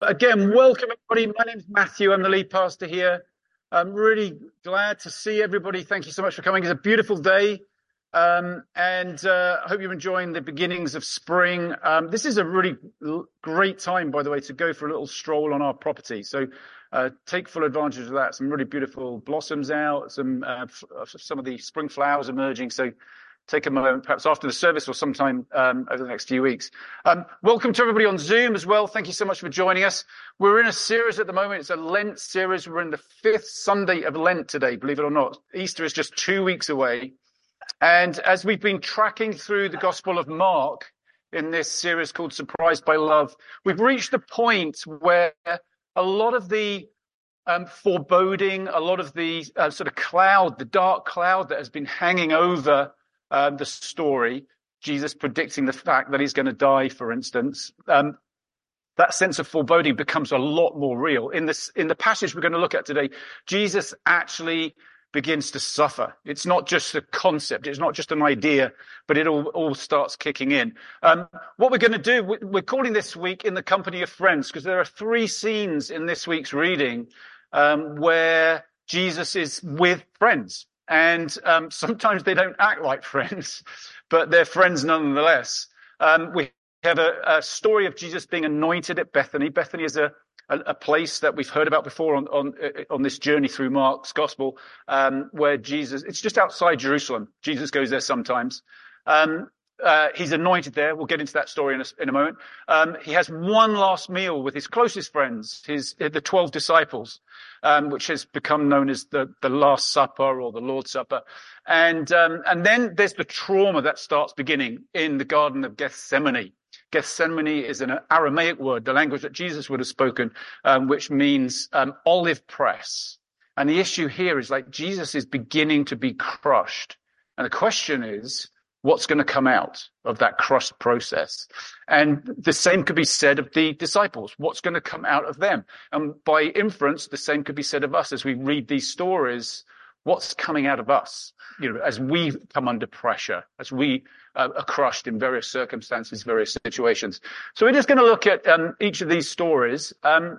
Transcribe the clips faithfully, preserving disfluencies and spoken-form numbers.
Again, welcome everybody. My name is Matthew. I'm the lead pastor here. I'm really glad to see everybody. Thank you so much for coming. It's a beautiful day. Um, and uh, I hope you're enjoying the beginnings of spring. Um, this is a really great time, by the way, to go for a little stroll on our property. So uh, take full advantage of that. Some really beautiful blossoms out, some uh, some of the spring flowers emerging. So take a moment, perhaps after the service or sometime um, over the next few weeks. Um, welcome to everybody on Zoom as well. Thank you so much for joining us. We're in a series at the moment. It's a Lent series. We're in the fifth Sunday of Lent today, believe it or not. Easter is just two weeks away. And as we've been tracking through the Gospel of Mark in this series called Surprised by Love, we've reached the point where a lot of the um, foreboding, a lot of the uh, sort of cloud, the dark cloud that has been hanging over Um, the story, Jesus predicting the fact that he's going to die, for instance, um, that sense of foreboding becomes a lot more real. In this, in the passage we're going to look at today, Jesus actually begins to suffer. It's not just a concept, it's not just an idea, but it all, all starts kicking in. Um, what we're going to do, we're calling this week In the Company of Friends, because there are three scenes in this week's reading um, where Jesus is with friends. And um, sometimes they don't act like friends, but they're friends nonetheless. Um, we have a, a story of Jesus being anointed at Bethany. Bethany is a, a, a place that we've heard about before on, on, on this journey through Mark's gospel, um, where Jesus, it's just outside Jerusalem. Jesus goes there sometimes. Um, Uh, he's anointed there. We'll get into that story in a, in a moment. Um, he has one last meal with his closest friends, his the twelve disciples, um, which has become known as the, the Last Supper or the Lord's Supper. And um, and then there's the trauma that starts beginning in the Garden of Gethsemane. Gethsemane is an Aramaic word, the language that Jesus would have spoken, um, which means um, olive press. And the issue here is like Jesus is beginning to be crushed. And the question is, what's going to come out of that crust process? And the same could be said of the disciples. What's going to come out of them? And by inference, the same could be said of us as we read these stories. What's coming out of us, you know, as we come under pressure, as we uh, are crushed in various circumstances, various situations. So we're just going to look at um, each of these stories. Um,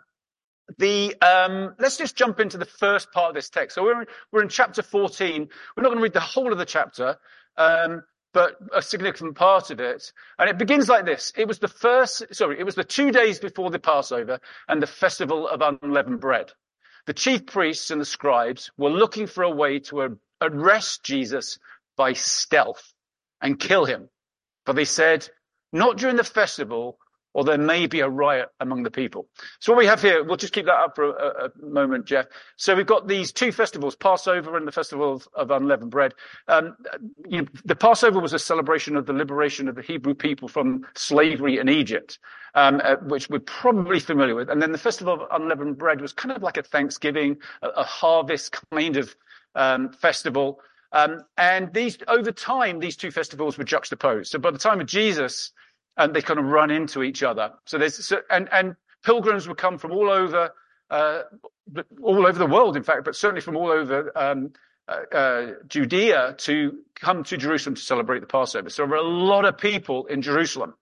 The um, let's just jump into the first part of this text. So we're in, we're in chapter fourteen. We're not going to read the whole of the chapter. Um, but a significant part of it. And it begins like this. It was the first, sorry, it was the two days before the Passover and the festival of unleavened bread. The chief priests and the scribes were looking for a way to arrest Jesus by stealth and kill him. For they said, not during the festival, or there may be a riot among the people. So what we have here, we'll just keep that up for a, a moment, Jeff. So we've got these two festivals, Passover and the festival of, of unleavened bread. Um, you know, the Passover was a celebration of the liberation of the Hebrew people from slavery in Egypt, um, uh, which we're probably familiar with. And then the festival of unleavened bread was kind of like a Thanksgiving, a, a harvest kind of um, festival. Um, and these, over time, these two festivals were juxtaposed. So by the time of Jesus, and they kind of run into each other. So there's so, and and pilgrims would come from all over, uh, all over the world, in fact, but certainly from all over um, uh, uh, Judea to come to Jerusalem to celebrate the Passover. So there are a lot of people in Jerusalem,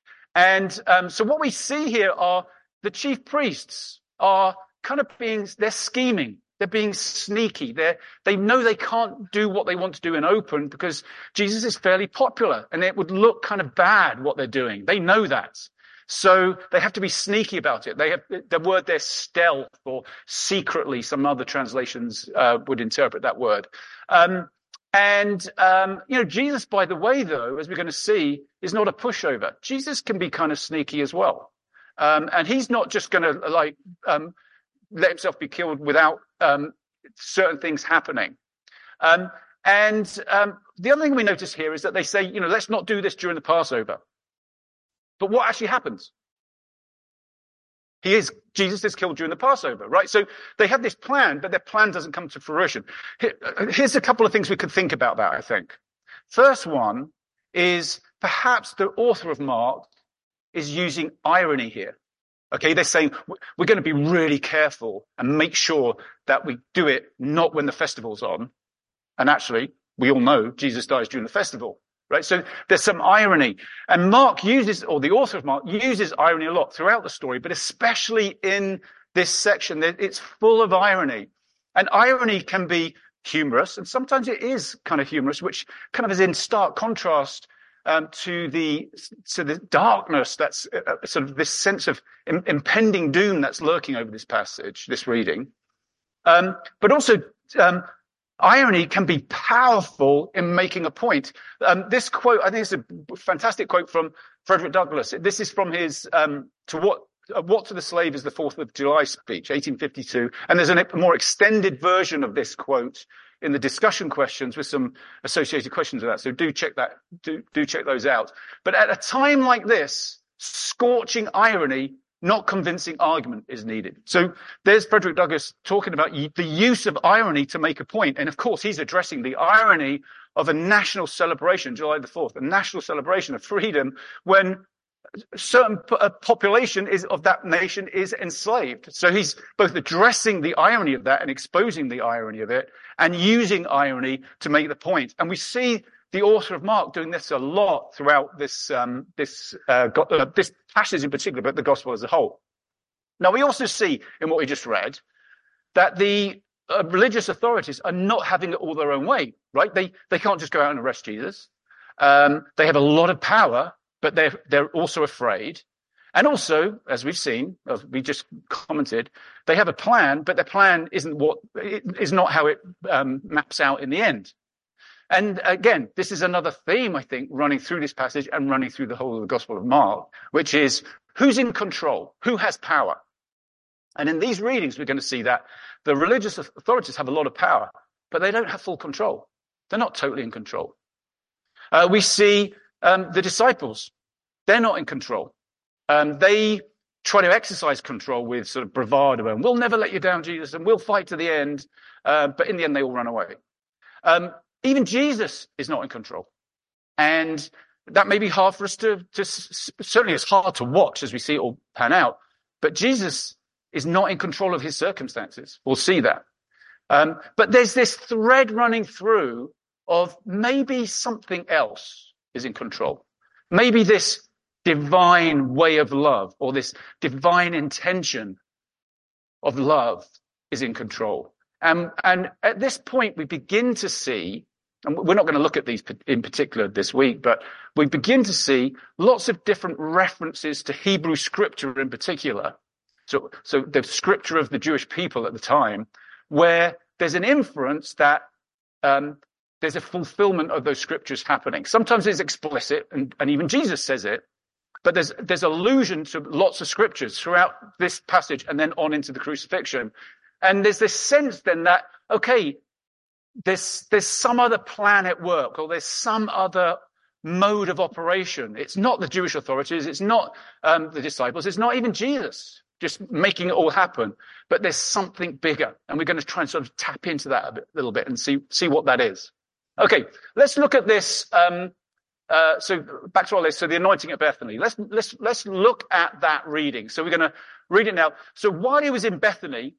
and um, so what we see here are the chief priests are kind of being they're scheming. They're being sneaky. They they know they can't do what they want to do in open because Jesus is fairly popular and it would look kind of bad what they're doing. They know that. So they have to be sneaky about it. They have the word there, stealth or secretly. Some other translations uh, would interpret that word. Um, and, um, you know, Jesus, by the way, though, as we're going to see, is not a pushover. Jesus can be kind of sneaky as well. Um, and he's not just going to like, um, let himself be killed without um, certain things happening. Um, and um, the other thing we notice here is that they say, you know, let's not do this during the Passover. But what actually happens? He is, Jesus is killed during the Passover, right? So they have this plan, but their plan doesn't come to fruition. Here, here's a couple of things we could think about that, I think. First one is perhaps the author of Mark is using irony here. Okay, they're saying we're going to be really careful and make sure that we do it not when the festival's on. And actually, we all know Jesus dies during the festival. right? So there's some irony. And Mark uses, or the author of Mark uses irony a lot throughout the story, but especially in this section, it's full of irony. And irony can be humorous, and sometimes it is kind of humorous, which kind of is in stark contrast um, to the to the darkness that's uh, sort of this sense of im- impending doom that's lurking over this passage, this reading. Um, but also, um, irony can be powerful in making a point. Um, this quote, I think it's a fantastic quote from Frederick Douglass. This is from his um, to what uh, what to the slave is the Fourth of July speech, eighteen fifty-two, and there's a more extended version of this quote in the discussion questions with some associated questions with that. So do check that, do, do check those out. But at a time like this, scorching irony, not convincing argument is needed. So there's Frederick Douglass talking about the use of irony to make a point. And of course, he's addressing the irony of a national celebration, July the fourth, a national celebration of freedom when a certain population is of that nation is enslaved. So he's both addressing the irony of that and exposing the irony of it and using irony to make the point. And we see the author of Mark doing this a lot throughout this um, this uh, go- uh, this passage in particular, but the gospel as a whole. Now, we also see in what we just read that the uh, religious authorities are not having it all their own way, right? They they can't just go out and arrest Jesus. Um, they have a lot of power, but they're they're also afraid. And also, as we've seen, as we just commented, they have a plan, but their plan isn't what it is not how it um, maps out in the end. And again, this is another theme, I think, running through this passage and running through the whole of the Gospel of Mark, which is who's in control, who has power. And in these readings, we're going to see that the religious authorities have a lot of power, but they don't have full control. They're not totally in control. Uh, we see um, the disciples. They're not in control. Um, they try to exercise control with sort of bravado, and we'll never let you down, Jesus, and we'll fight to the end. Uh, but in the end, they all run away. Um, Even Jesus is not in control. And that may be hard for us to, to, certainly it's hard to watch as we see it all pan out. But Jesus is not in control of his circumstances. We'll see that. Um, but there's this thread running through of maybe something else is in control. Maybe this divine way of love or this divine intention of love is in control. Um, and at this point, we begin to see, and we're not going to look at these in particular this week, but we begin to see lots of different references to Hebrew scripture in particular. So, so the scripture of the Jewish people at the time, where there's an inference that um, there's a fulfillment of those scriptures happening. Sometimes it's explicit, and, and even Jesus says it, but there's there's allusion to lots of scriptures throughout this passage and then on into the crucifixion. And there's this sense then that, okay, there's, there's some other plan at work, or there's some other mode of operation. It's not the Jewish authorities. It's not um, the disciples. It's not even Jesus just making it all happen. But there's something bigger. And we're going to try and sort of tap into that a bit, little bit and see, see what that is. Okay, let's look at this. Um, uh, so back to our list. So the anointing at Bethany. Let's, let's, let's look at that reading. So we're going to read it now. So while he was in Bethany,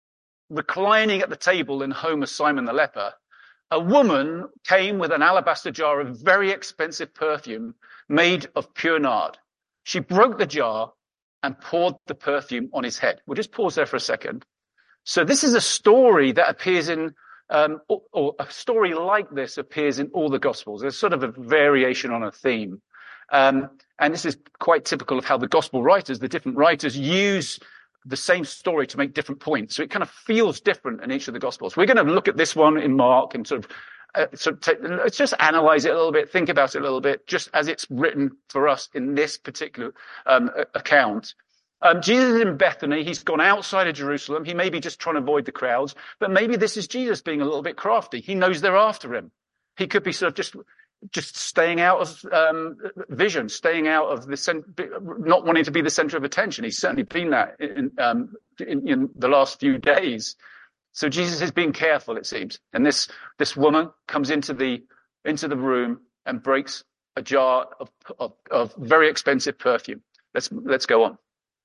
reclining at the table in the home of Simon the leper, a woman came with an alabaster jar of very expensive perfume made of pure nard. She broke the jar and poured the perfume on his head. We'll just pause there for a second. So this is a story that appears in, um, or, or a story like this appears in all the Gospels. There's sort of a variation on a theme. Um, and this is quite typical of how the Gospel writers, the different writers, use the same story to make different points. So it kind of feels different in each of the Gospels. We're going to look at this one in Mark and sort of, uh, sort of take, let's just analyze it a little bit, think about it a little bit, just as it's written for us in this particular um, account. Um, Jesus is in Bethany. He's gone outside of Jerusalem. He may be just trying to avoid the crowds, but maybe this is Jesus being a little bit crafty. He knows they're after him. He could be sort of just just staying out of um, vision, staying out of the cent- not wanting to be the center of attention. He's certainly been that in, um, in, in the last few days. So Jesus is being careful, it seems. And this this woman comes into the into the room and breaks a jar of, of, of very expensive perfume. Let's let's go on.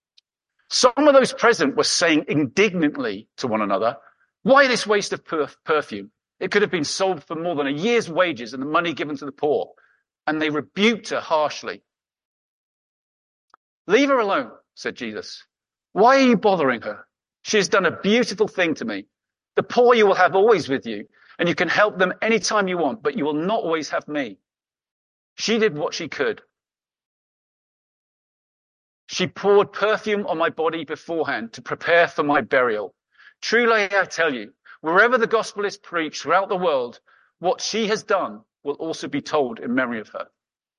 Some of those present were saying indignantly to one another, "Why this waste of perf- perfume? It could have been sold for more than a year's wages and the money given to the poor." and they rebuked her harshly. "Leave her alone," said Jesus. "Why are you bothering her? She has done a beautiful thing to me. The poor you will have always with you, and you can help them anytime you want, but you will not always have me. She did what she could. She poured perfume on my body beforehand to prepare for my burial. Truly, I tell you, wherever the gospel is preached throughout the world, what she has done will also be told in memory of her."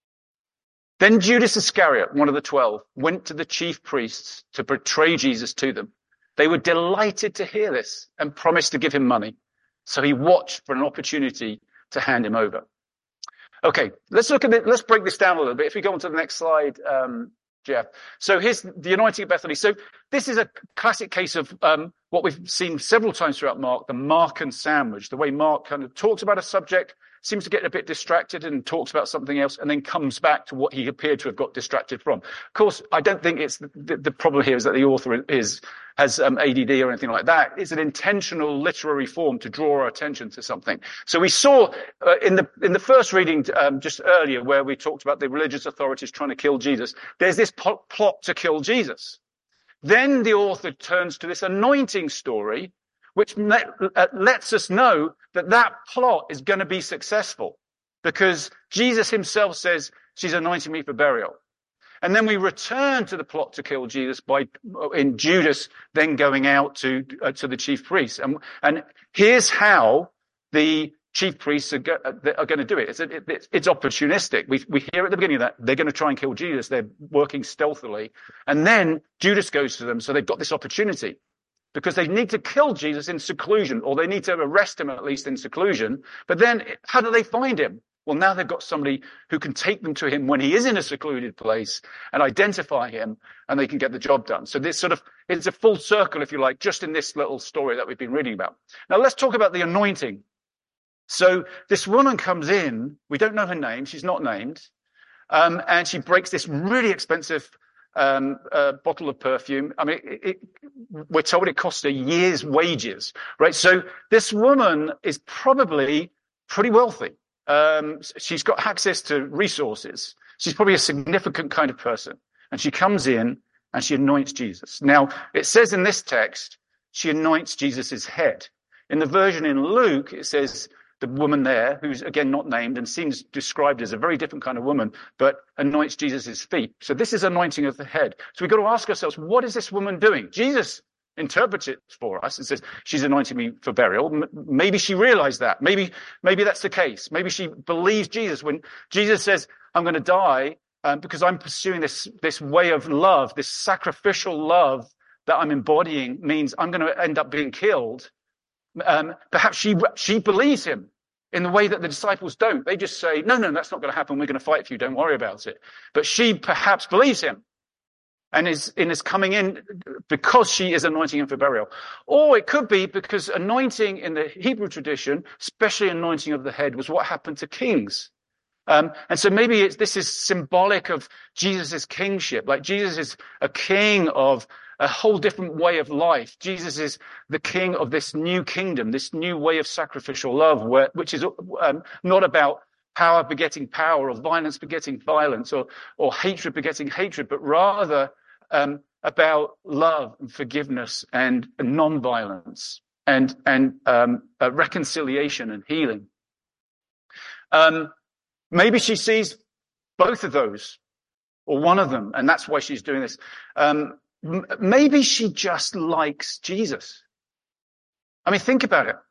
Then Judas Iscariot, one of the twelve, went to the chief priests to betray Jesus to them. They were delighted to hear this and promised to give him money. So he watched for an opportunity to hand him over. Okay, let's look at it. Let's break this down a little bit. If we go on to the next slide, um, Jeff. So here's the anointing of Bethany. So this is a classic case of um, what we've seen several times throughout Mark, the Markan sandwich, the way Mark kind of talks about a subject, seems to get a bit distracted and talks about something else, and then comes back to what he appeared to have got distracted from. Of course, I don't think it's the, the, the problem here is that the author is has um, A D D or anything like that. It's an intentional literary form to draw our attention to something. So we saw uh, in the in the first reading um, just earlier, where we talked about the religious authorities trying to kill Jesus, there's this po- plot to kill Jesus. Then the author turns to this anointing story, which let, uh, lets us know that that plot is going to be successful, because Jesus himself says, "She's anointing me for burial." And then we return to the plot to kill Jesus by in Judas then going out to uh, to the chief priests. And, and here's how the chief priests are, go, are going to do it. It's, it, it's, it's opportunistic. We, we hear at the beginning of that they're going to try and kill Jesus. They're working stealthily. And then Judas goes to them. So they've got this opportunity, because they need to kill Jesus in seclusion, or they need to arrest him at least in seclusion. But then how do they find him? Well, now they've got somebody who can take them to him when he is in a secluded place and identify him, and they can get the job done. So this sort of, it's a full circle, if you like, just in this little story that we've been reading about. Now let's talk about the anointing. So this woman comes in, we don't know her name, she's not named, um, and she breaks this really expensive um, uh, bottle of perfume. I mean, it, it, we're told it cost a year's wages, right? So this woman is probably pretty wealthy. Um, she's got access to resources. She's probably a significant kind of person. And she comes in and she anoints Jesus. Now, it says in this text, she anoints Jesus' head. In the version in Luke, it says the woman there, who's again not named and seems described as a very different kind of woman, but anoints Jesus' feet. So this is anointing of the head. So we've got to ask ourselves, what is this woman doing? Jesus interprets it for us. It says, "She's anointing me for burial." M- maybe she realized that. Maybe, maybe that's the case. Maybe she believes Jesus when Jesus says, "I'm going to die um, because I'm pursuing this, this way of love, this sacrificial love that I'm embodying means I'm going to end up being killed." Um, perhaps she, she believes him in the way that the disciples don't. They just say, "No, no, that's not going to happen. We're going to fight for you. Don't worry about it." But she perhaps believes him, and is, and is coming in because she is anointing him for burial. Or it could be because anointing in the Hebrew tradition, especially anointing of the head, was what happened to kings. Um, and so maybe it's, this is symbolic of Jesus' kingship. Like Jesus is a king of a whole different way of life. Jesus is the king of this new kingdom, this new way of sacrificial love, where, which is um, not about power begetting power, or violence begetting violence, or, or hatred begetting hatred, but rather Um, about love and forgiveness and, and non-violence and and um, uh, reconciliation and healing. Um, maybe she sees both of those, or one of them, and that's why she's doing this. Um, m- maybe she just likes Jesus. I mean, think about it.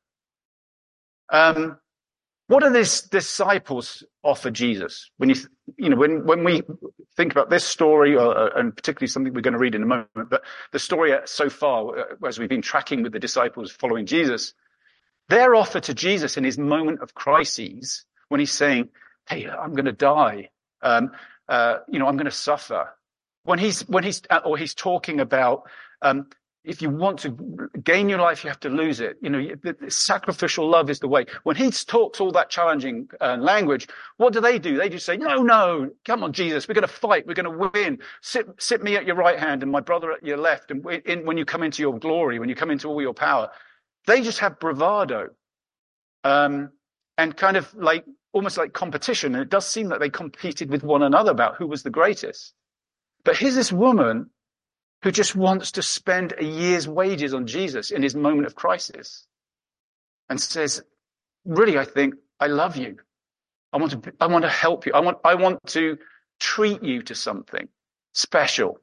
Um, what do these disciples offer Jesus? When you, you know, when, when we think about this story, or, and particularly something we're going to read in a moment, but the story so far, as we've been tracking with the disciples following Jesus, their offer to Jesus in his moment of crises, when he's saying, "Hey, I'm going to die. Um, uh, you know, I'm going to suffer." When he's, when he's, or he's talking about, um, if you want to gain your life, you have to lose it. You know, the, the sacrificial love is the way. When he talks all that challenging uh, language, what do they do? They just say, "No, no, come on, Jesus, we're going to fight. We're going to win. Sit, sit me at your right hand and my brother at your left. And in, when you come into your glory, when you come into all your power." They just have bravado. Um, and kind of like almost like competition. And it does seem that they competed with one another about who was the greatest. But here's this woman who just wants to spend a year's wages on Jesus in his moment of crisis and says, really, I think I love you. I want to, I want to help you. I want, I want to treat you to something special.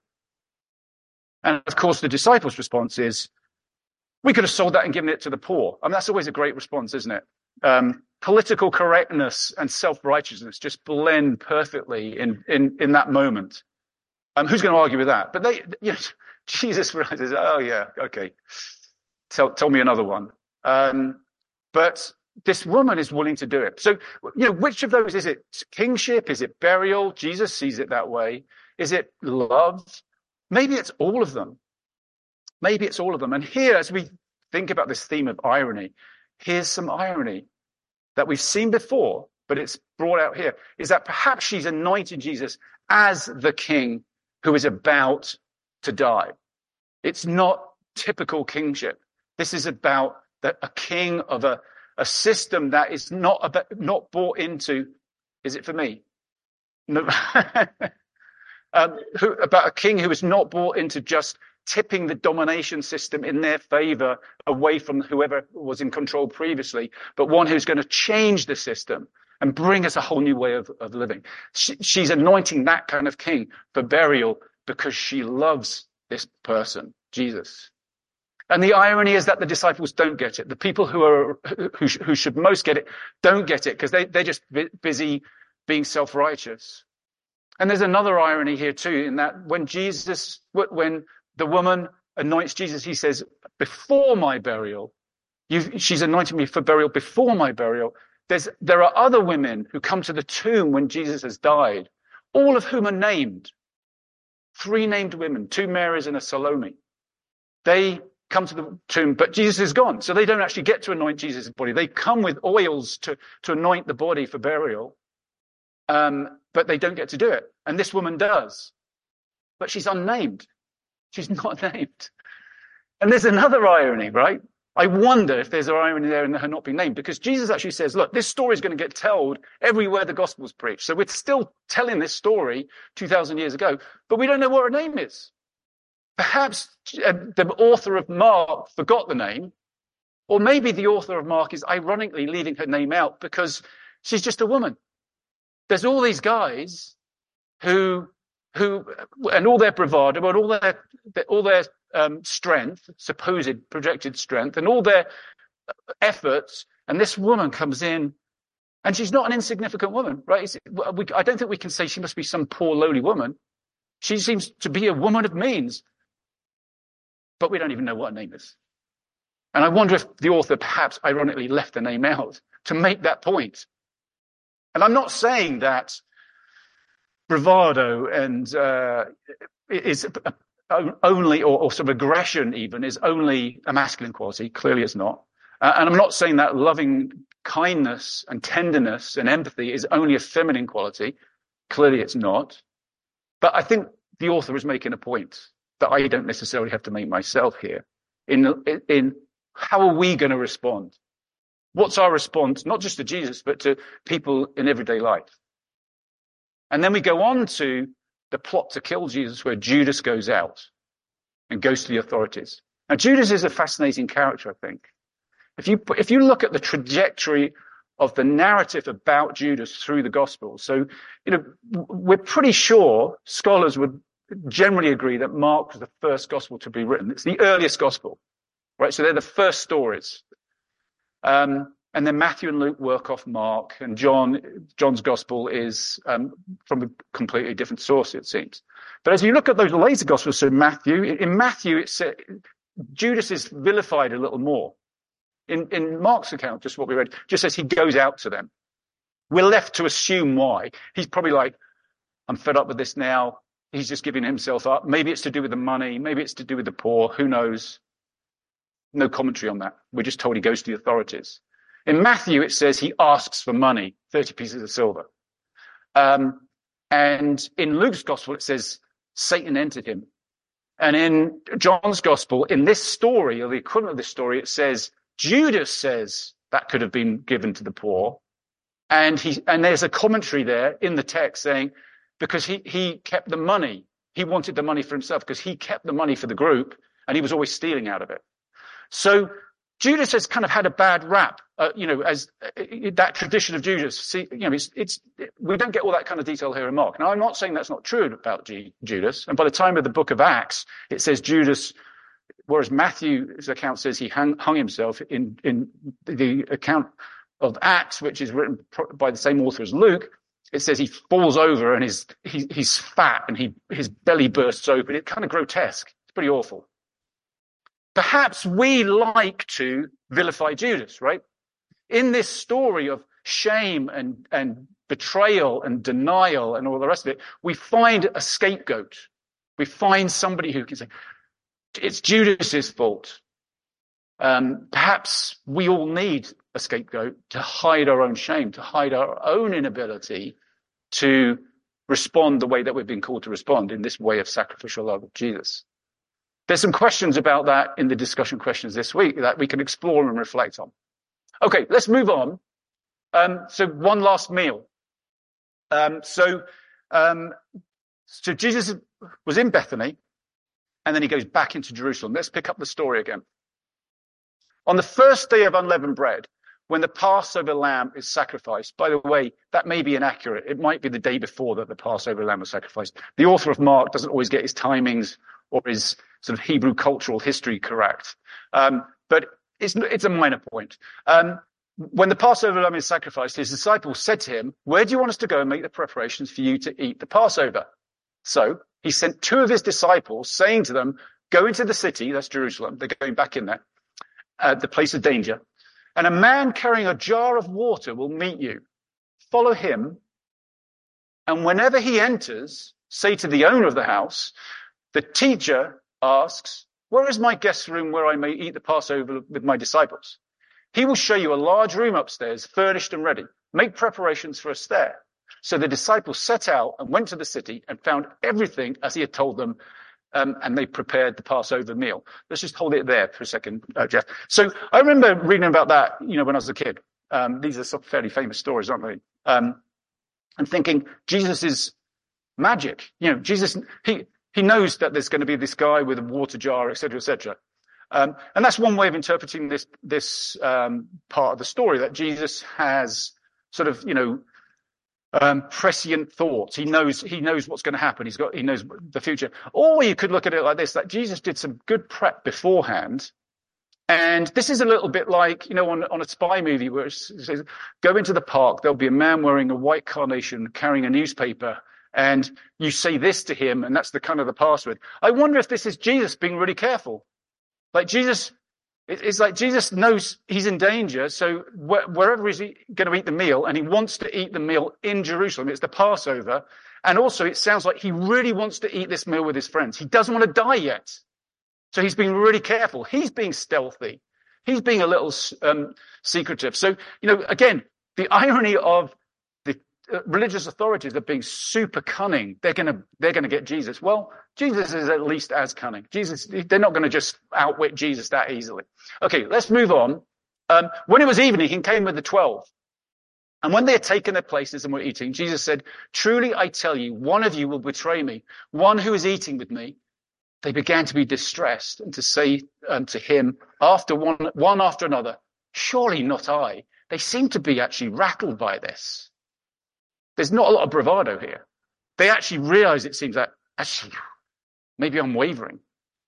And of course, the disciples' response is, we could have sold that and given it to the poor. I mean, that's always a great response, isn't it? Um, political correctness and self-righteousness just blend perfectly in, in, in that moment. Um, who's going to argue with that? But they, you know, Jesus realizes, oh yeah, okay. Tell, tell me another one. Um, but this woman is willing to do it. So, you know, which of those is it? Kingship? Is it burial? Jesus sees it that way. Is it love? Maybe it's all of them. Maybe it's all of them. And here, as we think about this theme of irony, here's some irony that we've seen before, but it's brought out here, is that perhaps she's anointed Jesus as the king who is about to die. It's not typical kingship. This is about the, a king of a, a system that is not about, not bought into. Is it for me? No. um, who, about a king who is not bought into just tipping the domination system in their favor away from whoever was in control previously, but one who's going to change the system and bring us a whole new way of, of living. She, she's anointing that kind of king for burial because she loves this person, Jesus. And the irony is that the disciples don't get it. The people who are who, who should most get it don't get it because they, they're just busy being self-righteous. And there's another irony here too, in that when Jesus, when the woman anoints Jesus, he says, before my burial, you've, she's anointed me for burial before my burial. There's, there are other women who come to the tomb when Jesus has died, all of whom are named. Three named women, two Marys and a Salome. They come to the tomb, but Jesus is gone. So they don't actually get to anoint Jesus' body. They come with oils to, to anoint the body for burial. Um, but they don't get to do it. And this woman does. But she's unnamed. She's not named. And there's another irony, right? I wonder if there's an irony there in her not being named, because Jesus actually says, look, this story is going to get told everywhere the gospel's preached. So we're still telling this story two thousand years ago, but we don't know what her name is. Perhaps uh, the author of Mark forgot the name, or maybe the author of Mark is ironically leaving her name out because she's just a woman. There's all these guys who, who, and all their bravado, and all their, all their um, strength, supposed projected strength, and all their efforts, and this woman comes in, and she's not an insignificant woman, right? It's, we, I don't think we can say she must be some poor, lowly woman. She seems to be a woman of means, but we don't even know what her name is. And I wonder if the author perhaps ironically left the name out to make that point. And I'm not saying that bravado and uh, is only, or, or sort of aggression even, is only a masculine quality. Clearly it's not. Uh, and I'm not saying that loving kindness and tenderness and empathy is only a feminine quality. Clearly it's not. But I think the author is making a point that I don't necessarily have to make myself here. In, in how are we going to respond? What's our response, not just to Jesus, but to people in everyday life? And then we go on to the plot to kill Jesus, where Judas goes out and goes to the authorities. Now, Judas is a fascinating character, I think. If you, if you look at the trajectory of the narrative about Judas through the Gospels, so, you know, we're pretty sure scholars would generally agree that Mark was the first Gospel to be written. It's the earliest Gospel, right? So they're the first stories. Um, and then Matthew and Luke work off Mark, and John, John's gospel is um, from a completely different source, it seems. But as you look at those later gospels, so Matthew, in Matthew, it's uh, Judas is vilified a little more. In, in Mark's account, just what we read, just says he goes out to them. We're left to assume why. He's probably like, I'm fed up with this now. He's just giving himself up. Maybe it's to do with the money. Maybe it's to do with the poor. Who knows? No commentary on that. We're just told he goes to the authorities. In Matthew, it says he asks for money, thirty pieces of silver. Um, and in Luke's gospel, it says Satan entered him. And in John's gospel, in this story, or the equivalent of this story, it says Judas says that could have been given to the poor. And he, and there's a commentary there in the text saying, because he, he kept the money, he wanted the money for himself because he kept the money for the group and he was always stealing out of it. So Judas has kind of had a bad rap, uh, you know, as uh, that tradition of Judas. See, you know, it's, it's, we don't get all that kind of detail here in Mark. Now, I'm not saying that's not true about G- Judas. And by the time of the book of Acts, it says Judas, whereas Matthew's account says he hung, hung himself, in, in the account of Acts, which is written by the same author as Luke, it says he falls over and his, he, he's fat and he, his belly bursts open. It's kind of grotesque. It's pretty awful. Perhaps we like to vilify Judas, right? In this story of shame and, and betrayal and denial and all the rest of it, we find a scapegoat. We find somebody who can say, it's Judas's fault. Um, perhaps we all need a scapegoat to hide our own shame, to hide our own inability to respond the way that we've been called to respond in this way of sacrificial love of Jesus. There's some questions about that in the discussion questions this week that we can explore and reflect on. Okay, let's move on. Um, so one last meal. Um, so, um, so Jesus was in Bethany and then he goes back into Jerusalem. Let's pick up the story again. On the first day of unleavened bread, when the Passover lamb is sacrificed, by the way, that may be inaccurate. It might be the day before that the Passover lamb was sacrificed. The author of Mark doesn't always get his timings or his sort of Hebrew cultural history correct. Um, but it's, it's a minor point. Um, when the Passover lamb is sacrificed, his disciples said to him, where do you want us to go and make the preparations for you to eat the Passover? So he sent two of his disciples saying to them, go into the city, that's Jerusalem. They're going back in there, uh, the place of danger. And a man carrying a jar of water will meet you. Follow him. And whenever he enters, say to the owner of the house, the teacher asks, where is my guest room where I may eat the Passover with my disciples? He will show you a large room upstairs, furnished and ready. Make preparations for us there. So the disciples set out and went to the city and found everything as he had told them. Um, and they prepared the Passover meal. Let's just hold it there for a second, uh, Jeff. So I remember reading about that, you know, when I was a kid. Um, these are some fairly famous stories, aren't they? Um, and thinking Jesus is magic. You know, Jesus, he, he knows that there's going to be this guy with a water jar, et cetera, et cetera. Um, and that's one way of interpreting this, this, um, part of the story, that Jesus has sort of, you know, Um, prescient thoughts. He knows, he knows what's going to happen. He's got, he knows the future. Or you could look at it like this, that Jesus did some good prep beforehand. And this is a little bit like, you know, on, on a spy movie where it says, go into the park. There'll be a man wearing a white carnation carrying a newspaper. And you say this to him. And that's the kind of the password. I wonder if this is Jesus being really careful. Like Jesus, it's like Jesus knows he's in danger, so wh- wherever he's going to eat the meal, and he wants to eat the meal in Jerusalem, it's the Passover, and also it sounds like he really wants to eat this meal with his friends. He doesn't want to die yet, so he's being really careful. He's being stealthy. He's being a little um, secretive. So, you know, again, the irony of the uh, religious authorities are being super cunning. They're going to they're going to get Jesus. Well, Jesus is at least as cunning. Jesus, they're not going to just outwit Jesus that easily. Okay, let's move on. Um, when it was evening, he came with the twelve. And when they had taken their places and were eating, Jesus said, truly, I tell you, one of you will betray me, one who is eating with me. They began to be distressed and to say unto him, after one, one after another, surely not I. They seem to be actually rattled by this. There's not a lot of bravado here. They actually realize, it seems, that actually, maybe I'm wavering.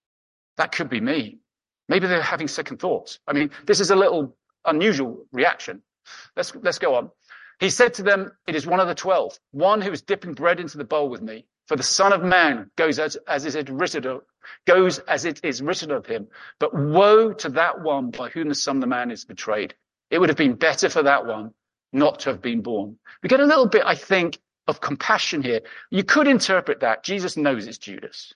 That could be me. Maybe they're having second thoughts. I mean, this is a little unusual reaction. Let's, let's go on. He said to them, it is one of the twelve, one who is dipping bread into the bowl with me. For the Son of Man goes as, as is written of, goes as it is written of him. But woe to that one by whom the Son of Man is betrayed. It would have been better for that one not to have been born. We get a little bit, I think, of compassion here. You could interpret that Jesus knows it's Judas.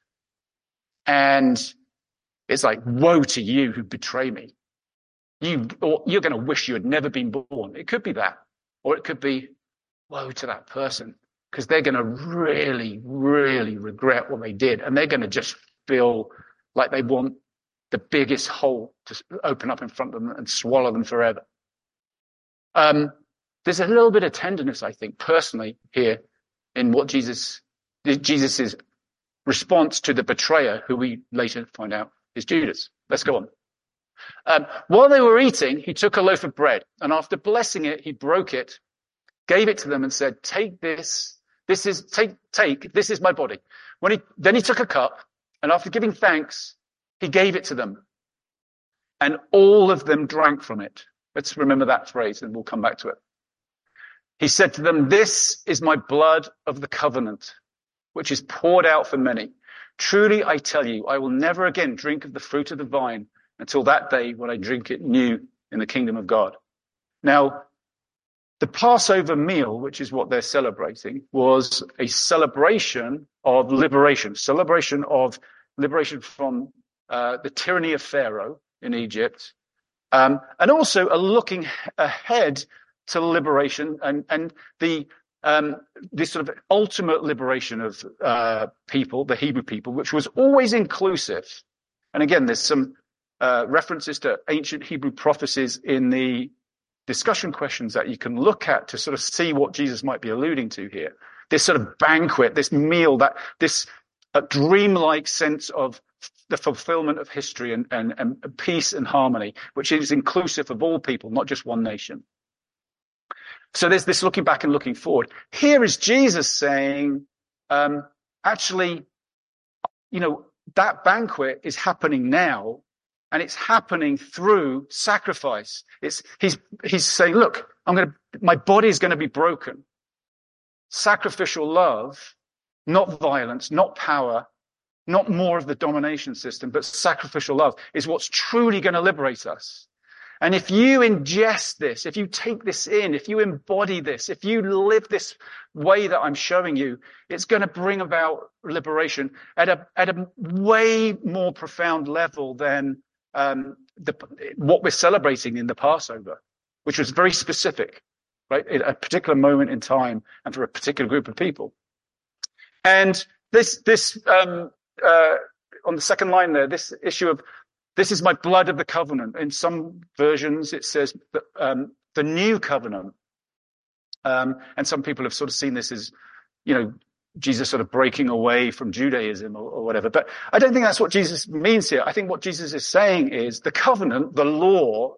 And it's like, woe to you who betray me. You, or you're going to wish you had never been born. It could be that. Or it could be, woe to that person. Because they're going to really, really regret what they did. And they're going to just feel like they want the biggest hole to open up in front of them and swallow them forever. Um, there's a little bit of tenderness, I think, personally here in what Jesus, Jesus's response to the betrayer, who we later find out is Judas. Let's go on. Um, while they were eating, he took a loaf of bread, and after blessing it, he broke it, gave it to them, and said, "Take this. This is take take. This is my body." When he then he took a cup, and after giving thanks, he gave it to them, and all of them drank from it. Let's remember that phrase, and we'll come back to it. He said to them, "This is my blood of the covenant, which is poured out for many. Truly, I tell you, I will never again drink of the fruit of the vine until that day when I drink it new in the kingdom of God." Now, the Passover meal, which is what they're celebrating, was a celebration of liberation, celebration of liberation from uh, the tyranny of Pharaoh in Egypt, um, and also a looking ahead to liberation and, and the um, this sort of ultimate liberation of uh, people, the Hebrew people, which was always inclusive. And again, there's some uh, references to ancient Hebrew prophecies in the discussion questions that you can look at to sort of see what Jesus might be alluding to here. This sort of banquet, this meal, that this uh, dreamlike sense of the fulfillment of history and, and, and peace and harmony, which is inclusive of all people, not just one nation. So there's this looking back and looking forward. Here is Jesus saying, um, actually, you know, that banquet is happening now, and it's happening through sacrifice. It's he's he's saying, look, I'm going to, my body is going to be broken. Sacrificial love, not violence, not power, not more of the domination system, but sacrificial love is what's truly going to liberate us. And if you ingest this, if you take this in, if you embody this, if you live this way that I'm showing you, it's going to bring about liberation at a at a way more profound level than um, the, what we're celebrating in the Passover, which was very specific, right? At a particular moment in time and for a particular group of people. And this this um, uh, on the second line there, this issue of this is my blood of the covenant. In some versions, it says that, um, the new covenant. Um, and some people have sort of seen this as, you know, Jesus sort of breaking away from Judaism or, or whatever. But I don't think that's what Jesus means here. I think what Jesus is saying is the covenant, the law,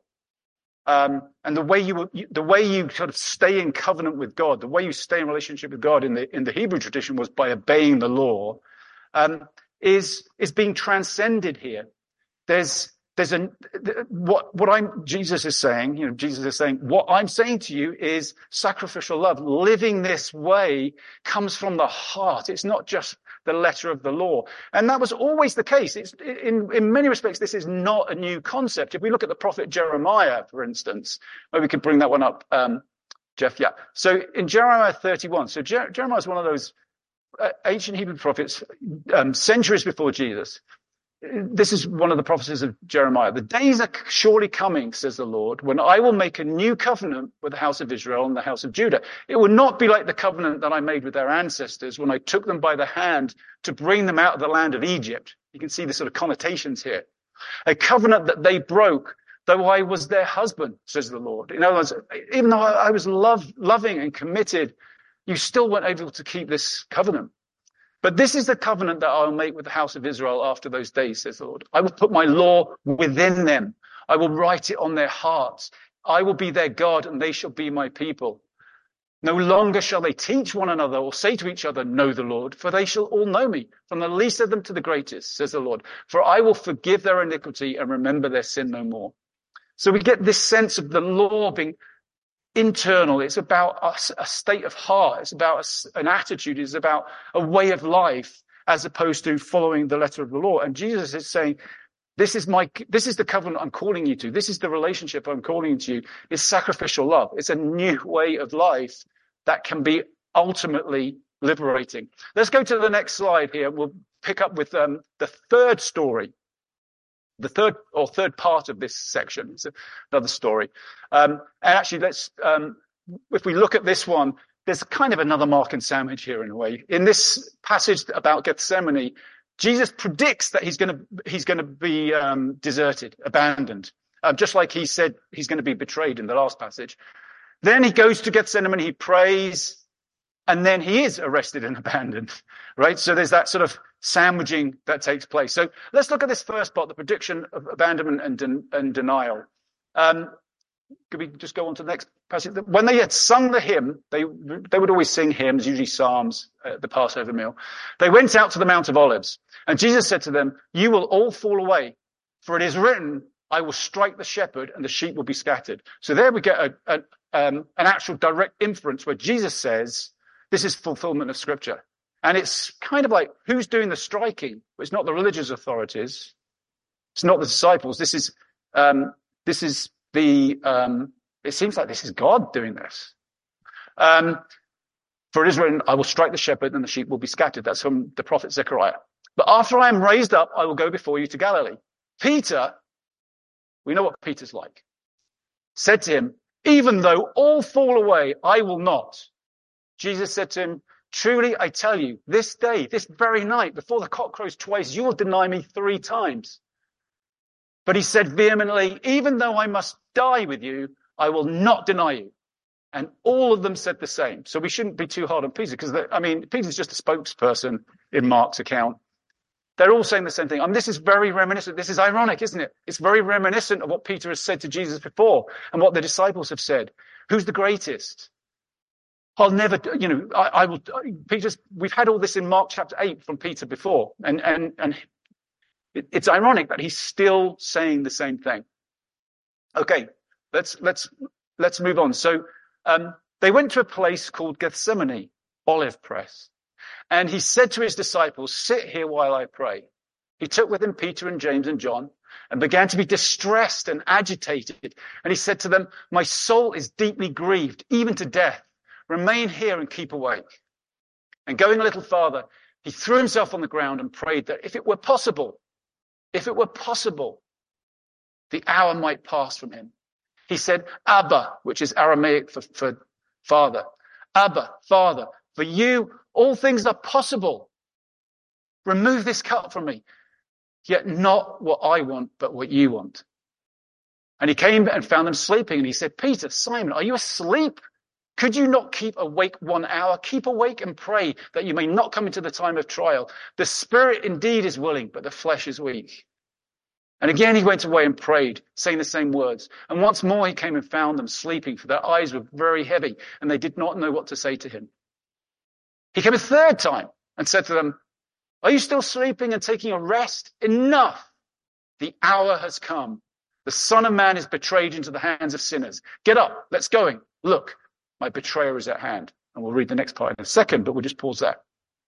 um, and the way you, the way you sort of stay in covenant with God, the way you stay in relationship with God in the, in the Hebrew tradition was by obeying the law, um, is, is being transcended here. There's, there's a, what, what I'm, Jesus is saying, you know, Jesus is saying, what I'm saying to you is sacrificial love. Living this way comes from the heart. It's not just the letter of the law. And that was always the case. It's, in, in many respects, this is not a new concept. If we look at the prophet Jeremiah, for instance, maybe we could bring that one up, um, Jeff. Yeah. So in Jeremiah thirty-one, so Jer- Jeremiah is one of those uh, ancient Hebrew prophets, um, centuries before Jesus. This is one of the prophecies of Jeremiah. The days are surely coming, says the Lord, when I will make a new covenant with the house of Israel and the house of Judah. It will not be like the covenant that I made with their ancestors when I took them by the hand to bring them out of the land of Egypt. You can see the sort of connotations here. A covenant that they broke, though I was their husband, says the Lord. In other words, even though I was love, loving and committed, you still weren't able to keep this covenant. But this is the covenant that I will make with the house of Israel after those days, says the Lord. I will put my law within them. I will write it on their hearts. I will be their God, and they shall be my people. No longer shall they teach one another or say to each other, know the Lord, for they shall all know me, from the least of them to the greatest, says the Lord. For I will forgive their iniquity and remember their sin no more. So we get this sense of the law being internal. It's about a, a state of heart. It's about a, an attitude. It's about a way of life as opposed to following the letter of the law. And Jesus is saying, this is my, this is the covenant I'm calling you to. This is the relationship I'm calling you to. It's sacrificial love. It's a new way of life that can be ultimately liberating. Let's go to the next slide here. We'll pick up with um, the third story. The third or third part of this section is another story. Um, and actually, let's, um, if we look at this one, there's kind of another Markan sandwich here in a way. In this passage about Gethsemane, Jesus predicts that he's going to, he's going to be, um, deserted, abandoned. Um, just like he said he's going to be betrayed in the last passage. Then he goes to Gethsemane, he prays, and then he is arrested and abandoned, right? So there's that sort of sandwiching that takes place. So let's look at this first part, the prediction of abandonment and, den- and denial. Um, could we just go on to the next passage? When they had sung the hymn, they they would always sing hymns, usually psalms, at the Passover meal. They went out to the Mount of Olives, and Jesus said to them, "You will all fall away, for it is written, I will strike the shepherd, and the sheep will be scattered." So there we get a, a, um, an actual direct inference where Jesus says, this is fulfillment of Scripture. And it's kind of like, who's doing the striking? Well, it's not the religious authorities. It's not the disciples. This is, um, this is the, um, it seems like this is God doing this. Um, for it is written, I will strike the shepherd and the sheep will be scattered. That's from the prophet Zechariah. But after I am raised up, I will go before you to Galilee. Peter, we know what Peter's like, said to him, even though all fall away, I will not. Jesus said to him, truly, I tell you, this day, this very night, before the cock crows twice, you will deny me three times. But he said vehemently, even though I must die with you, I will not deny you. And all of them said the same. So we shouldn't be too hard on Peter, because, I mean, Peter's just a spokesperson in Mark's account. They're all saying the same thing. I mean, this is very reminiscent. This is ironic, isn't it? It's very reminiscent of what Peter has said to Jesus before and what the disciples have said. Who's the greatest? I'll never, you know, I, I will, Peter's, we've had all this in Mark chapter eight from Peter before. And, and, and it, it's ironic that he's still saying the same thing. Okay, let's, let's, let's move on. So, um, they went to a place called Gethsemane, Olive Press. And he said to his disciples, sit here while I pray. He took with him Peter and James and John and began to be distressed and agitated. And he said to them, my soul is deeply grieved, even to death. Remain here and keep awake. And going a little farther, he threw himself on the ground and prayed that if it were possible, if it were possible, the hour might pass from him. He said, Abba, which is Aramaic for, for Father. Abba, Father, for you, all things are possible. Remove this cup from me. Yet not what I want, but what you want. And he came and found them sleeping. And he said, Peter, Simon, are you asleep? Could you not keep awake one hour? Keep awake and pray that you may not come into the time of trial. The spirit indeed is willing, but the flesh is weak. And again he went away and prayed, saying the same words. And once more he came and found them sleeping, for their eyes were very heavy, and they did not know what to say to him. He came a third time and said to them, are you still sleeping and taking a rest? Enough! The hour has come. The Son of Man is betrayed into the hands of sinners. Get up, let's go. Look, my betrayer is at hand. And we'll read the next part in a second, but we'll just pause there.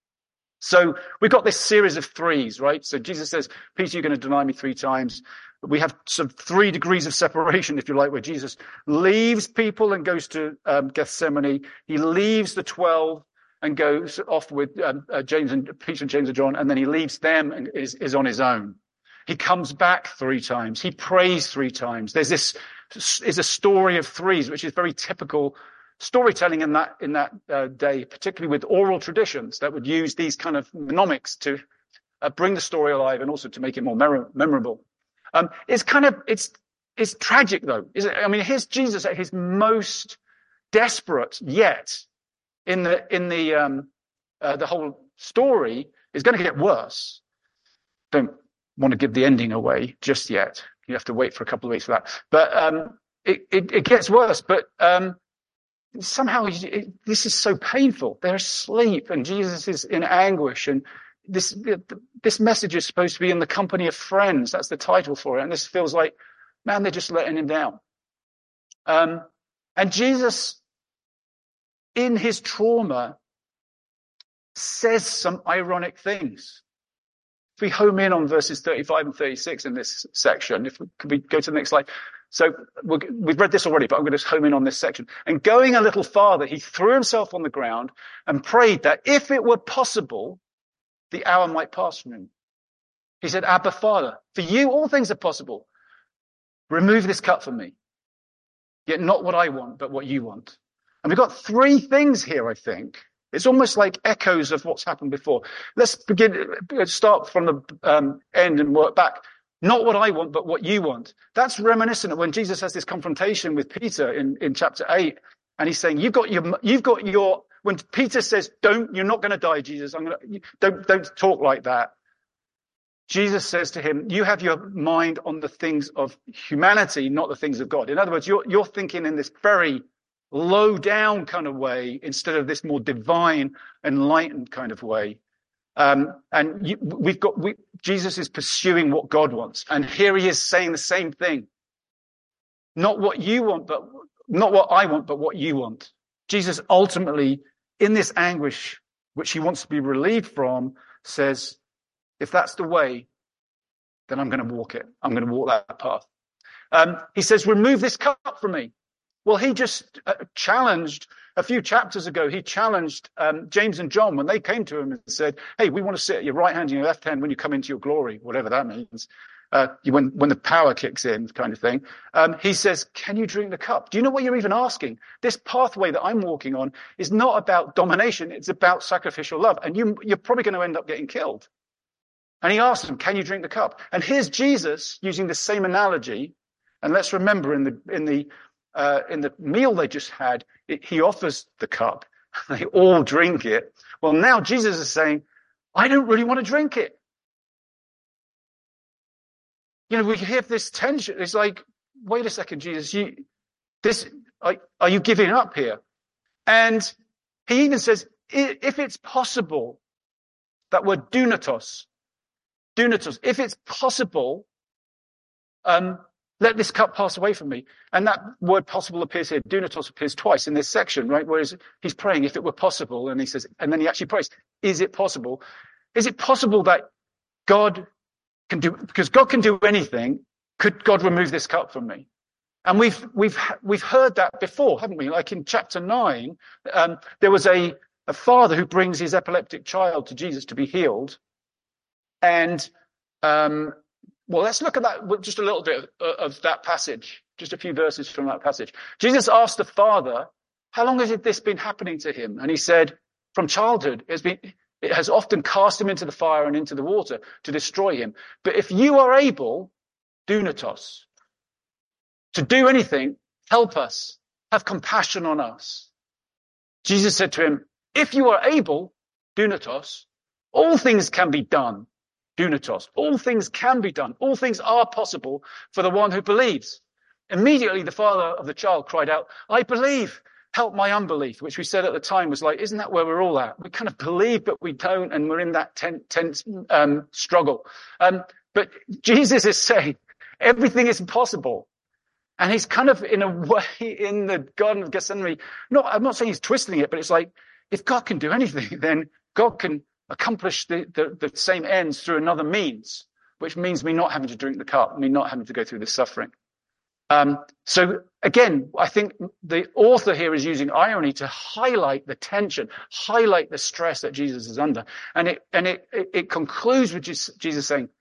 So we've got this series of threes, right? So Jesus says, Peter, you're going to deny me three times. We have sort of three degrees of separation, if you like, where Jesus leaves people and goes to um, Gethsemane. He leaves the twelve and goes off with um, uh, James and Peter and James and John, and then he leaves them and is, is on his own. He comes back three times. He prays three times. There's this is a story of threes, which is very typical storytelling in that in that uh, day, particularly with oral traditions that would use these kind of mnemonics to uh, bring the story alive and also to make it more mer- memorable. Um, it's kind of it's it's tragic though, isn't it? I mean, here's Jesus at his most desperate yet. In the in the um, uh, the whole story is going to get worse. Don't want to give the ending away just yet. You have to wait for a couple of weeks for that. But um, it, it it gets worse. But um, somehow it, this is so painful. They're asleep, and Jesus is in anguish. And this this message is supposed to be in the company of friends. That's the title for it. And this feels like, man, they're just letting him down. Um, and Jesus, in his trauma, says some ironic things. If we home in on verses thirty-five and thirty-six in this section, if we, could we go to the next slide? So we're, we've read this already, but I'm going to home in on this section. And going a little farther, he threw himself on the ground and prayed that if it were possible, the hour might pass from him. He said, Abba, Father, for you all things are possible. Remove this cup from me. Yet not what I want, but what you want. And we've got three things here, I think. It's almost like echoes of what's happened before. Let's begin, start from the um, end and work back. Not what I want, but what you want. That's reminiscent of when Jesus has this confrontation with Peter in, in chapter eight. And he's saying, you've got your, you've got your, when Peter says, don't, you're not going to die, Jesus, I'm going to, don't, don't talk like that. Jesus says to him, you have your mind on the things of humanity, not the things of God. In other words, you're, you're thinking in this very low down kind of way instead of this more divine, enlightened kind of way. Um, and you, we've got, we, Jesus is pursuing what God wants. And here he is saying the same thing. Not what you want, but not what I want, but what you want. Jesus ultimately, in this anguish, which he wants to be relieved from, says, if that's the way, then I'm going to walk it. I'm going to walk that path. Um, he says, remove this cup from me. Well, he just uh, challenged, a few chapters ago, he challenged um, James and John when they came to him and said, hey, we want to sit at your right hand and your left hand when you come into your glory, whatever that means. Uh, when, when the power kicks in, kind of thing. Um, he says, can you drink the cup? Do you know what you're even asking? This pathway that I'm walking on is not about domination. It's about sacrificial love. And you, you're probably going to end up getting killed. And he asked them, can you drink the cup? And here's Jesus using the same analogy. And let's remember in the, in the, uh, in the meal they just had, it, he offers the cup. They all drink it. Well, now Jesus is saying, I don't really want to drink it. You know, we have this tension. It's like, wait a second, Jesus, you, this, are, are you giving up here? And he even says, if it's possible, that word dunatos, dunatos, if it's possible, um, let this cup pass away from me. And that word possible appears here. Dunatos appears twice in this section, right? Whereas he's praying, if it were possible, and he says, and then he actually prays, is it possible? Is it possible that God can do, because God can do anything, could God remove this cup from me? And we've, we've, we've heard that before, haven't we? Like in chapter nine, um, there was a, a father who brings his epileptic child to Jesus to be healed. And, um, well, let's look at that, just a little bit of, of that passage, just a few verses from that passage. Jesus asked the father, how long has this been happening to him? And he said, from childhood, it's been, it has often cast him into the fire and into the water to destroy him. But if you are able, dunatos, to do anything, help us, have compassion on us. Jesus said to him, if you are able, dunatos, all things can be done. Dunatos, all things can be done. All things are possible for the one who believes. Immediately the father of the child cried out, I believe, help my unbelief, which we said at the time was like, isn't that where we're all at? We kind of believe, but we don't, and we're in that tense, tense um, struggle. Um, but Jesus is saying everything is possible. And he's kind of, in a way, in the Garden of Gethsemane, no, I'm not saying he's twisting it, but it's like, if God can do anything, then God can accomplish the, the, the same ends through another means, which means me not having to drink the cup, me not having to go through this suffering. Um, so again, I think the author here is using irony to highlight the tension, highlight the stress that Jesus is under. And it, and it, it, it concludes with Jesus saying,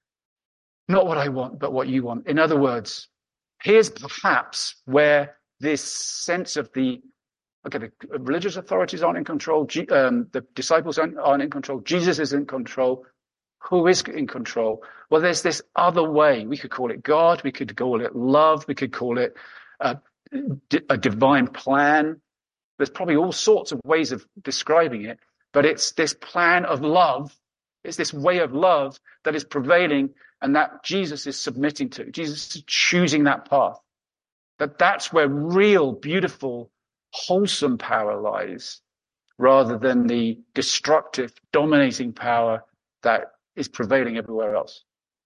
not what I want, but what you want. In other words, here's perhaps where this sense of the, okay, the religious authorities aren't in control, G, um, the disciples aren't, aren't in control, Jesus is in control. Who is in control? Well, there's this other way. We could call it God. We could call it love. We could call it a, a divine plan. There's probably all sorts of ways of describing it, but it's this plan of love. It's this way of love that is prevailing and that Jesus is submitting to. Jesus is choosing that path. That that's where real, beautiful, wholesome power lies, rather than the destructive, dominating power that is prevailing everywhere else.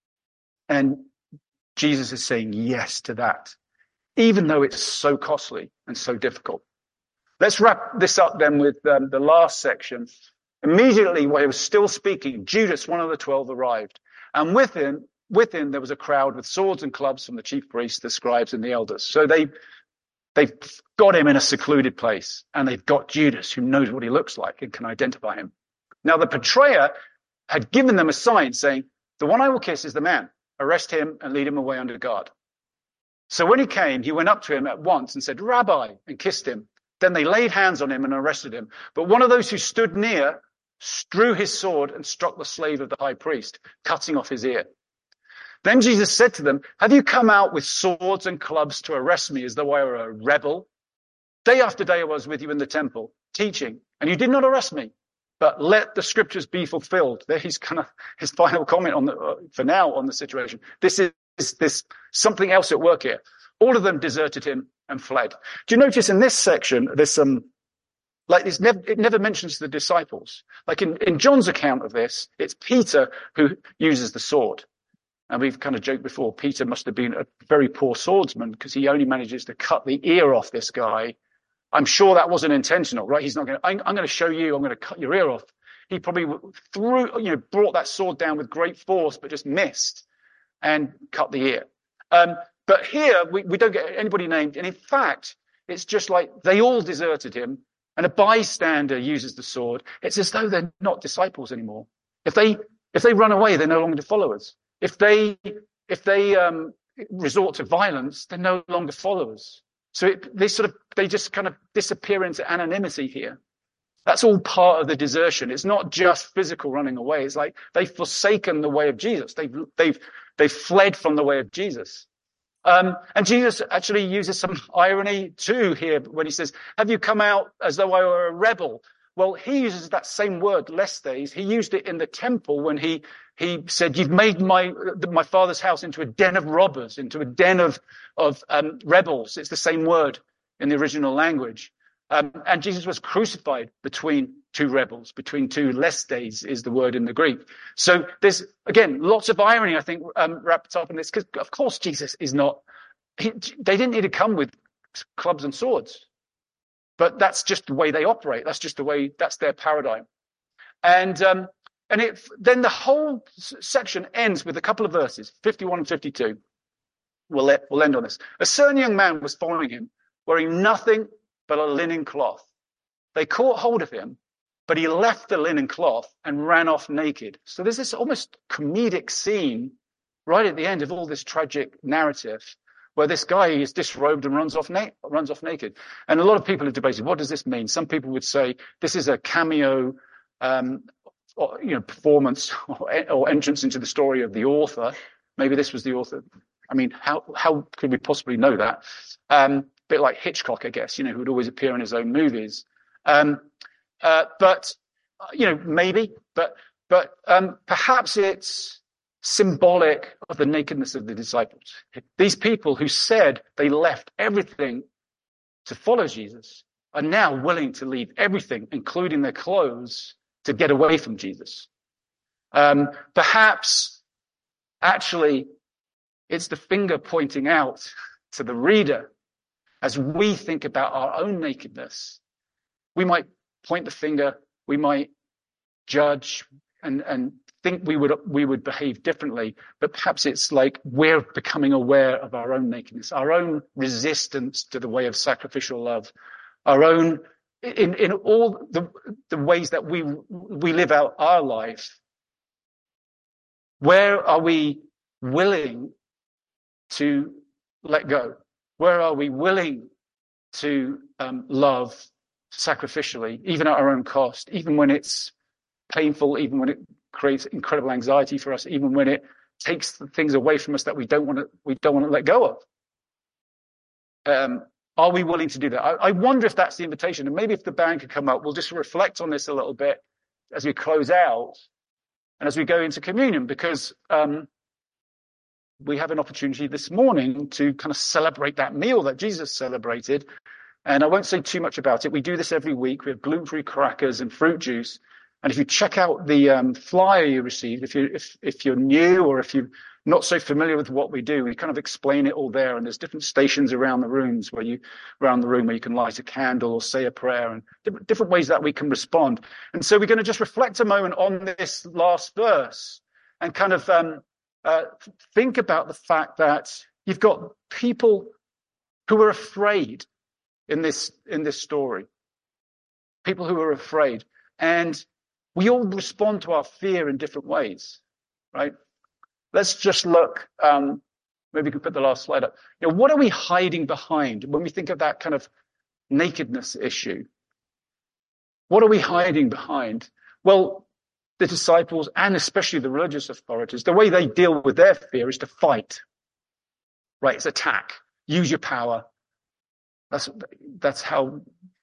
And Jesus is saying yes to that, even though it's so costly and so difficult. Let's wrap this up then with um, the last section. Immediately while he was still speaking, Judas, one of the twelve, arrived. And with him, with him there was a crowd with swords and clubs from the chief priests, the scribes, and the elders. So they, they've got him in a secluded place. And they've got Judas, who knows what he looks like and can identify him. Now the betrayer had given them a sign saying, the one I will kiss is the man. Arrest him and lead him away under guard. So when he came, he went up to him at once and said, Rabbi, and kissed him. Then they laid hands on him and arrested him. But one of those who stood near drew his sword and struck the slave of the high priest, cutting off his ear. Then Jesus said to them, have you come out with swords and clubs to arrest me as though I were a rebel? Day after day I was with you in the temple, teaching, and you did not arrest me. But let the scriptures be fulfilled. There he's kind of his final comment on the, uh, for now on the situation. This is, is this something else at work here. All of them deserted him and fled. Do you notice in this section, there's some, like it's never, it never mentions the disciples. Like in, in John's account of this, it's Peter who uses the sword. And we've kind of joked before, Peter must have been a very poor swordsman because he only manages to cut the ear off this guy. I'm sure that wasn't intentional, right? He's not going to, I'm, I'm going to show you, I'm going to cut your ear off. He probably threw, you know, brought that sword down with great force, but just missed and cut the ear. Um, but here we, we don't get anybody named. And in fact, it's just like they all deserted him and a bystander uses the sword. It's as though they're not disciples anymore. If they, if they run away, they're no longer followers. If they, if they, um, resort to violence, they're no longer followers. So it, they sort of, they just kind of disappear into anonymity here. That's all part of the desertion. It's not just physical running away. It's like they've forsaken the way of Jesus. They've, they've, they've fled from the way of Jesus. Um, and Jesus actually uses some irony too here when he says, have you come out as though I were a rebel? Well, he uses that same word, lestes. He used it in the temple when he, he said, you've made my, my father's house into a den of robbers, into a den of, of, um, rebels. It's the same word in the original language. Um, and Jesus was crucified between two rebels, between two lestes is the word in the Greek. So there's, again, lots of irony, I think, um, wrapped up in this, because of course Jesus is not, he, they didn't need to come with clubs and swords. But that's just the way they operate. That's just the way, that's their paradigm. And, um, and it, then the whole section ends with a couple of verses, fifty-one and fifty-two. We'll let, we'll end on this. A certain young man was following him, wearing nothing but a linen cloth. They caught hold of him, but he left the linen cloth and ran off naked. So there's this almost comedic scene right at the end of all this tragic narrative, where this guy is disrobed and runs off, na- runs off naked. And a lot of people have debated, what does this mean? Some people would say this is a cameo, um, or, you know, performance or, or entrance into the story of the author. Maybe this was the author. I mean, how, how could we possibly know that? Um, a bit like Hitchcock, I guess, you know, who would always appear in his own movies. Um, uh, but, you know, maybe, but, but, um, perhaps it's symbolic of the nakedness of the disciples. These people who said they left everything to follow Jesus are now willing to leave everything, including their clothes, to get away from Jesus. Um, perhaps, actually, it's the finger pointing out to the reader as we think about our own nakedness. We might point the finger, we might judge and, and think we would we would behave differently, but perhaps it's like we're becoming aware of our own nakedness, our own resistance to the way of sacrificial love, our own in in all the the ways that we we live out our life. Where are we willing to let go? Where are we willing to um, love sacrificially, even at our own cost, even when it's painful, even when it creates incredible anxiety for us, even when it takes things away from us that we don't want to we don't want to let go of. Um, are we willing to do that? I, I wonder if that's the invitation. And maybe if the band could come up, we'll just reflect on this a little bit as we close out and as we go into communion, because um, we have an opportunity this morning to kind of celebrate that meal that Jesus celebrated. And I won't say too much about it. We do this every week. We have gluten-free crackers and fruit juice. And if you check out the um, flyer you received, if you if if you're new or if you're not so familiar with what we do, we kind of explain it all there. And there's different stations around the rooms where you around the room where you can light a candle or say a prayer, and different, different ways that we can respond. And so we're going to just reflect a moment on this last verse and kind of um, uh, think about the fact that you've got people who are afraid in this in this story, people who are afraid, and we all respond to our fear in different ways, right? Let's just look, um, maybe we can put the last slide up. You know, what are we hiding behind when we think of that kind of nakedness issue? What are we hiding behind? Well, the disciples and especially the religious authorities, the way they deal with their fear is to fight, right? It's attack, use your power, That's, that's how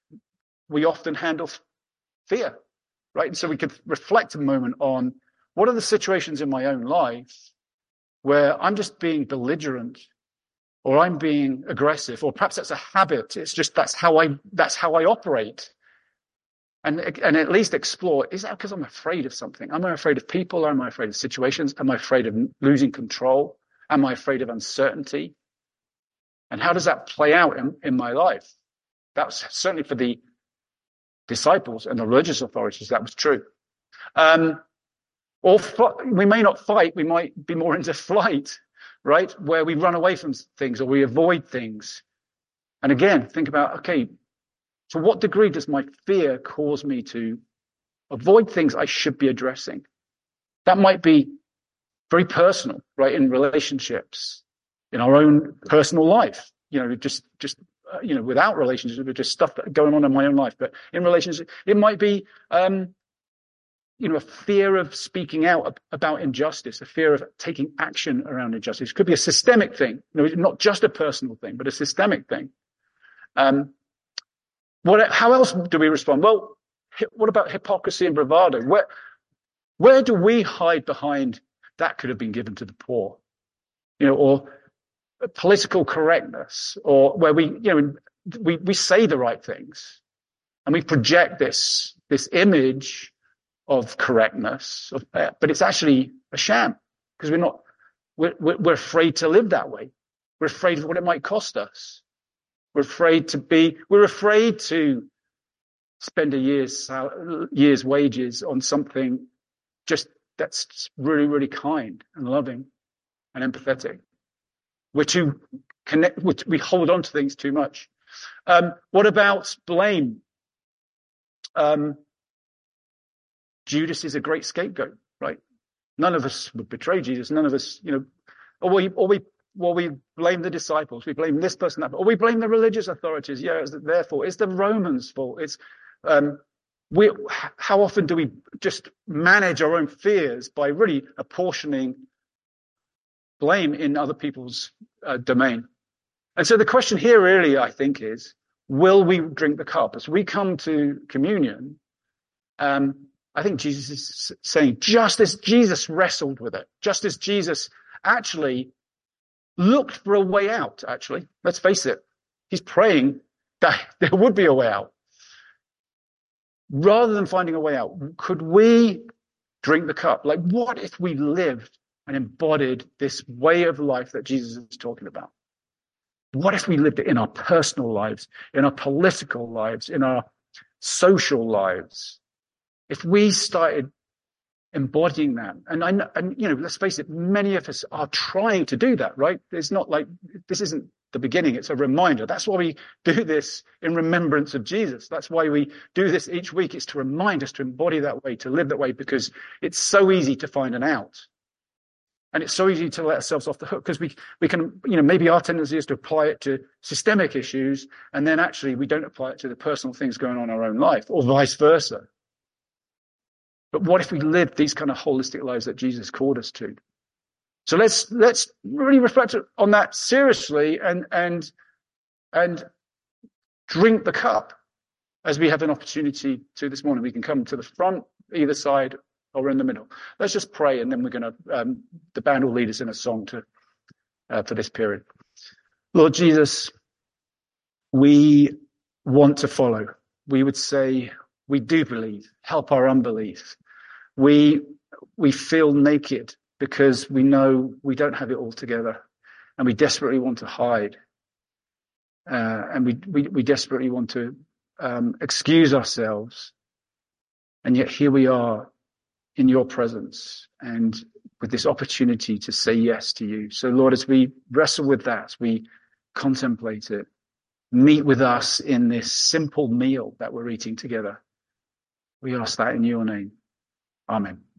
we often handle fear, right? And so we could reflect a moment on what are the situations in my own life where I'm just being belligerent, or I'm being aggressive, or perhaps that's a habit. It's just that's how I that's how I operate. And and at least explore, is that because I'm afraid of something? Am I afraid of people? Am I afraid of situations? Am I afraid of losing control? Am I afraid of uncertainty? And how does that play out in, in my life? That's certainly for the disciples and the religious authorities, that was true. Um, or we may not fight, we might be more into flight, right? Where we run away from things or we avoid things. And again, think about, okay, to what degree does my fear cause me to avoid things I should be addressing? That might be very personal, right? In relationships, in our own personal life, you know, just, just, uh, you know, without relationships, but just stuff that going on in my own life. But in relationships, it might be, um, you know, a fear of speaking out about injustice, a fear of taking action around injustice. It could be a systemic thing, you know, not just a personal thing, but a systemic thing. Um, what, how else do we respond? Well, what about hypocrisy and bravado? Where, where do we hide behind that could have been given to the poor, you know, or political correctness, or where we, you know, we, we say the right things and we project this, this image of correctness, of, uh, but it's actually a sham because we're not, we're, we're afraid to live that way. We're afraid of what it might cost us. We're afraid to be, we're afraid to spend a year's, year's wages on something just that's really, really kind and loving and empathetic. We're too connect, we hold on to things too much. Um, what about blame? Um, Judas is a great scapegoat, right? None of us would betray Jesus. None of us, you know, or we, or we, well, we blame the disciples. We blame this person, that, or we blame the religious authorities. Yeah, it's their fault. It's the Romans' fault. It's, um, we, how often do we just manage our own fears by really apportioning blame in other people's uh, domain? And so the question here really, I think, is, will we drink the cup? As we come to communion, um, I think Jesus is saying, just as Jesus wrestled with it, just as Jesus actually looked for a way out, actually, let's face it, he's praying that there would be a way out. Rather than finding a way out, could we drink the cup? Like, what if we lived and embodied this way of life that Jesus is talking about? What if we lived it in our personal lives, in our political lives, in our social lives? If we started embodying that, and I know, and you know, let's face it, many of us are trying to do that, right? It's not like this isn't the beginning; it's a reminder. That's why we do this in remembrance of Jesus. That's why we do this each week. It's to remind us to embody that way, to live that way, because it's so easy to find an out, and it's so easy to let ourselves off the hook because we we can, you know, maybe our tendency is to apply it to systemic issues, and then actually we don't apply it to the personal things going on in our own life, or vice versa. But what if we lived these kind of holistic lives that Jesus called us to? So let's let's really reflect on that seriously and and and drink the cup as we have an opportunity to this morning. We can come to the front, either side, or in the middle. Let's just pray, and then we're going to um, the band will lead us in a song to uh, for this period. Lord Jesus, we want to follow. We would say, we do believe. Help our unbelief. We we feel naked because we know we don't have it all together, and we desperately want to hide, uh, and we, we we desperately want to um, excuse ourselves, and yet here we are in your presence and with this opportunity to say yes to you. So Lord, as we wrestle with that, we contemplate it, meet with us in this simple meal that we're eating together. We ask that in your name. Amen.